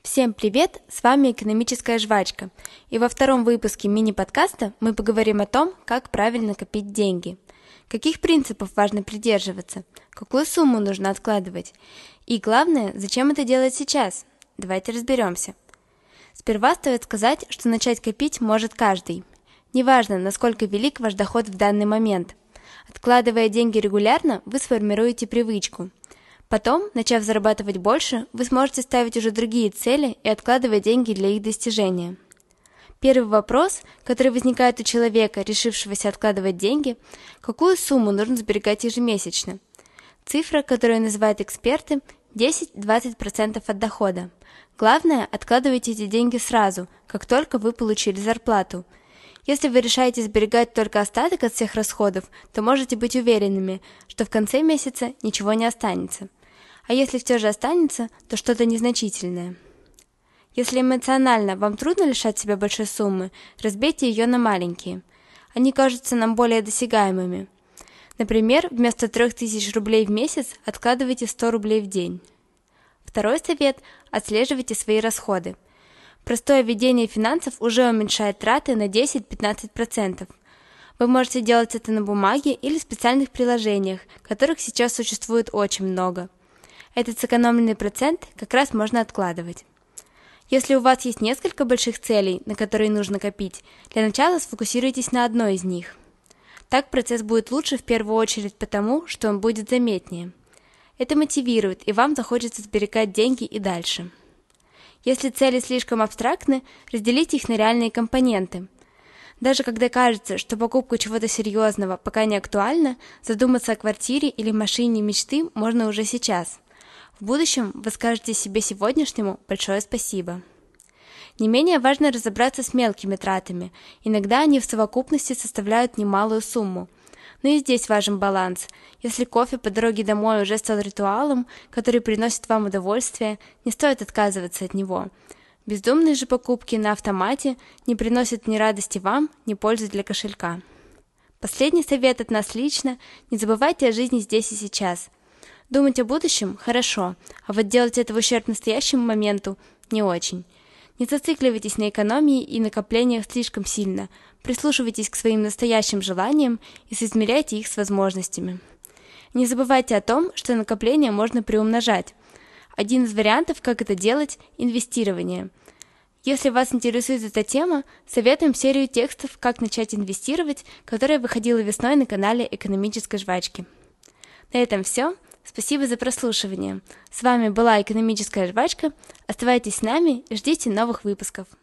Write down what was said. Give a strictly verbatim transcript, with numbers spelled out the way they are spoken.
Всем привет, с вами Экономическая жвачка, и во втором выпуске мини-подкаста мы поговорим о том, как правильно копить деньги, каких принципов важно придерживаться, какую сумму нужно откладывать, и главное, зачем это делать сейчас. Давайте разберемся. Сперва стоит сказать, что начать копить может каждый. Неважно, насколько велик ваш доход в данный момент. Откладывая деньги регулярно, вы сформируете привычку. Потом, начав зарабатывать больше, вы сможете ставить уже другие цели и откладывать деньги для их достижения. Первый вопрос, который возникает у человека, решившегося откладывать деньги, какую сумму нужно сберегать ежемесячно? Цифра, которую называют эксперты, десять-двадцать процентов от дохода. Главное, откладывайте эти деньги сразу, как только вы получили зарплату. Если вы решаете сберегать только остаток от всех расходов, то можете быть уверенными, что в конце месяца ничего не останется. А если все же останется, то что-то незначительное. Если эмоционально вам трудно лишать себя большой суммы, разбейте ее на маленькие. Они кажутся нам более досягаемыми. Например, вместо трех тысяч рублей в месяц откладывайте сто рублей в день. Второй совет – отслеживайте свои расходы. Простое ведение финансов уже уменьшает траты на десять-пятнадцать процентов. Вы можете делать это на бумаге или в специальных приложениях, которых сейчас существует очень много. Этот сэкономленный процент как раз можно откладывать. Если у вас есть несколько больших целей, на которые нужно копить, для начала сфокусируйтесь на одной из них. Так процесс будет лучше в первую очередь потому, что он будет заметнее. Это мотивирует, и вам захочется сберегать деньги и дальше. Если цели слишком абстрактны, разделите их на реальные компоненты. Даже когда кажется, что покупка чего-то серьезного пока не актуальна, задуматься о квартире или машине мечты можно уже сейчас. В будущем вы скажете себе сегодняшнему большое спасибо. Не менее важно разобраться с мелкими тратами. Иногда они в совокупности составляют немалую сумму. Но и здесь важен баланс. Если кофе по дороге домой уже стал ритуалом, который приносит вам удовольствие, не стоит отказываться от него. Бездумные же покупки на автомате не приносят ни радости вам, ни пользы для кошелька. Последний совет от нас лично – не забывайте о жизни здесь и сейчас. Думать о будущем – хорошо, а вот делать это в ущерб настоящему моменту – не очень. Не зацикливайтесь на экономии и накоплениях слишком сильно, прислушивайтесь к своим настоящим желаниям и соизмеряйте их с возможностями. Не забывайте о том, что накопление можно приумножать. Один из вариантов, как это делать – инвестирование. Если вас интересует эта тема, советуем серию текстов «Как начать инвестировать», которая выходила весной на канале Экономической жвачки. На этом все. Спасибо за прослушивание. С вами была Экономическая жвачка. Оставайтесь с нами и ждите новых выпусков.